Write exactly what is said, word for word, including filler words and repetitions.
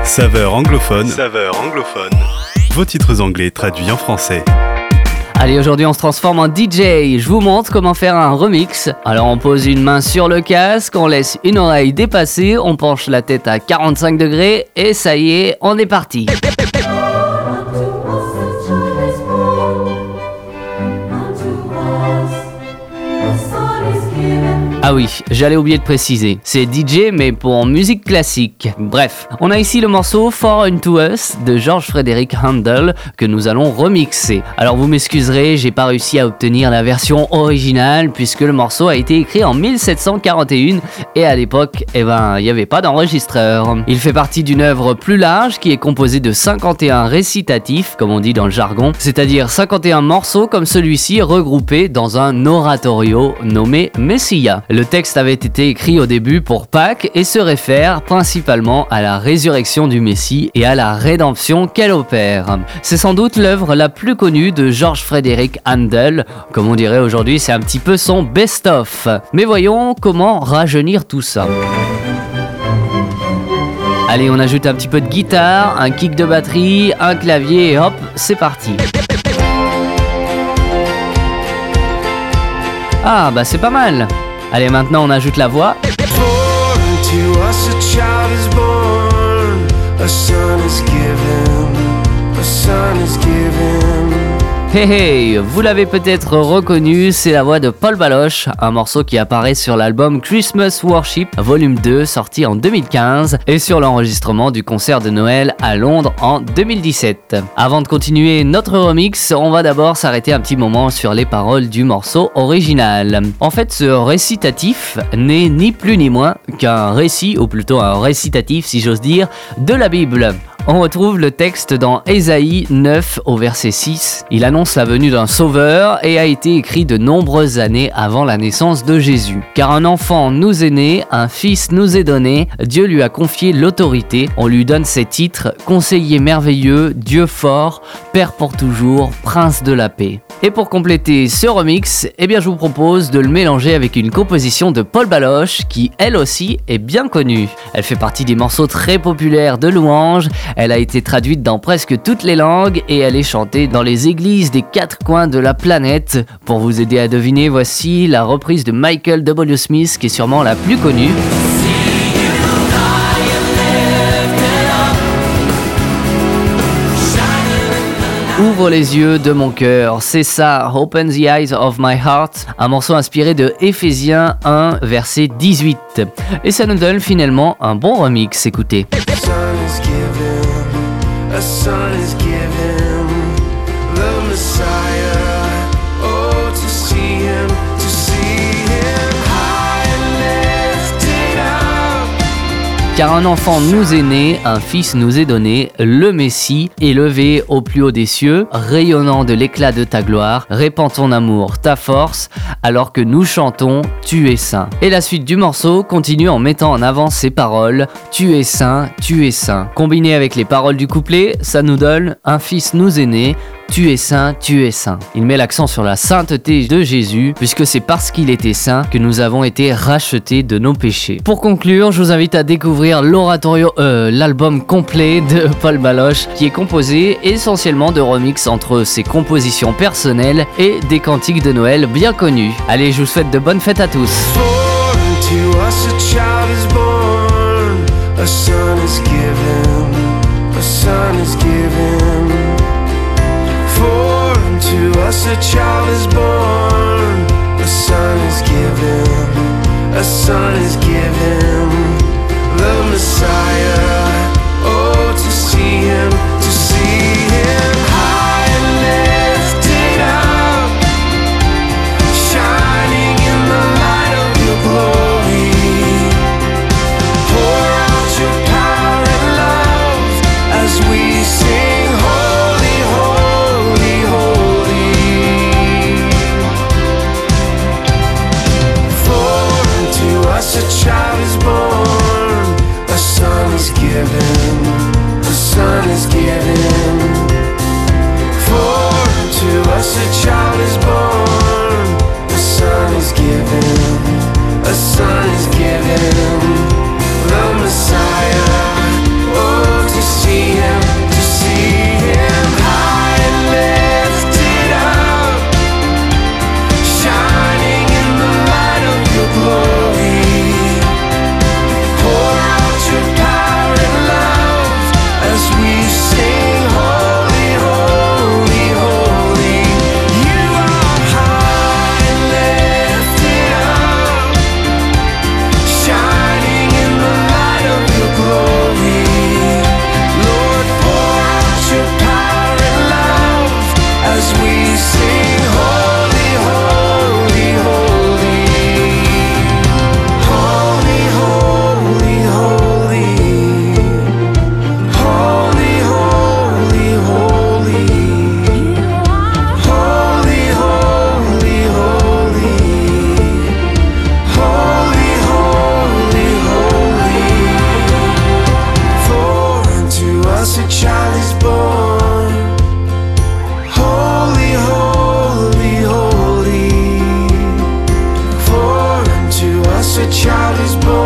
Saveur anglophone. Saveur anglophone. Vos titres anglais traduits en français. Allez, aujourd'hui on se transforme en D J. Je vous montre comment faire un remix. Alors on pose une main sur le casque, on laisse une oreille dépasser, on penche la tête à quarante-cinq degrés et ça y est, on est parti. Ah oui, j'allais oublier de préciser, c'est D J mais pour musique classique. Bref, on a ici le morceau For Unto Us de George Frederick Handel que nous allons remixer. Alors vous m'excuserez, j'ai pas réussi à obtenir la version originale puisque le morceau a été écrit en mille sept cent quarante et un et à l'époque, eh ben, il n'y avait pas d'enregistreur. Il fait partie d'une œuvre plus large qui est composée de cinquante et un récitatifs, comme on dit dans le jargon, c'est-à-dire cinquante et un morceaux comme celui-ci regroupés dans un oratorio nommé Messia. Le texte avait été écrit au début pour Pâques et se réfère principalement à la résurrection du Messie et à la rédemption qu'elle opère. C'est sans doute l'œuvre la plus connue de George Frederick Handel, comme on dirait aujourd'hui, c'est un petit peu son best-of. Mais voyons comment rajeunir tout ça. Allez, on ajoute un petit peu de guitare, un kick de batterie, un clavier et hop, c'est parti. Ah bah c'est pas mal. Allez, maintenant on ajoute la voix. Hey hey, vous l'avez peut-être reconnu, c'est la voix de Paul Baloche, un morceau qui apparaît sur l'album Christmas Worship, volume deux, sorti en deux mille quinze, et sur l'enregistrement du concert de Noël à Londres en deux mille dix-sept. Avant de continuer notre remix, on va d'abord s'arrêter un petit moment sur les paroles du morceau original. En fait, ce récitatif n'est ni plus ni moins qu'un récit, ou plutôt un récitatif si j'ose dire, de la Bible. On retrouve le texte dans Ésaïe neuf au verset six. Il annonce la venue d'un sauveur et a été écrit de nombreuses années avant la naissance de Jésus. Car un enfant nous est né, un fils nous est donné, Dieu lui a confié l'autorité. On lui donne ses titres, conseiller merveilleux, Dieu fort, Père pour toujours, Prince de la paix. Et pour compléter ce remix, eh bien je vous propose de le mélanger avec une composition de Paul Baloche qui, elle aussi, est bien connue. Elle fait partie des morceaux très populaires de louanges. Elle a été traduite dans presque toutes les langues et elle est chantée dans les églises des quatre coins de la planète. Pour vous aider à deviner, voici la reprise de Michael W. Smith qui est sûrement la plus connue. Ouvre les yeux de mon cœur, c'est ça, Open the Eyes of My Heart, un morceau inspiré de Éphésiens un, verset dix-huit. Et ça nous donne finalement un bon remix, écoutez. Car un enfant nous est né, un fils nous est donné, le Messie, élevé au plus haut des cieux, rayonnant de l'éclat de ta gloire, répand ton amour, ta force, alors que nous chantons « Tu es saint ». Et la suite du morceau continue en mettant en avant ces paroles « Tu es saint, tu es saint ». Combiné avec les paroles du couplet, ça nous donne « Un fils nous est né ». Tu es saint, tu es saint. Il met l'accent sur la sainteté de Jésus, puisque c'est parce qu'il était saint que nous avons été rachetés de nos péchés. Pour conclure, je vous invite à découvrir l'oratorio, euh, l'album complet de Paul Baloche, qui est composé essentiellement de remix entre ses compositions personnelles et des cantiques de Noël bien connus. Allez, je vous souhaite de bonnes fêtes à tous. To us a child is born, a son is given, a son is given, the Messiah, oh to see him, to see him high and lifted up, shining in the light of your glory, pour out your power and love as we sing holy, holy, holy. A child is born, a son is given, a son is given. For to us a child is born, a son is given, a son is given. The Messiah, oh to Yes, a child is born.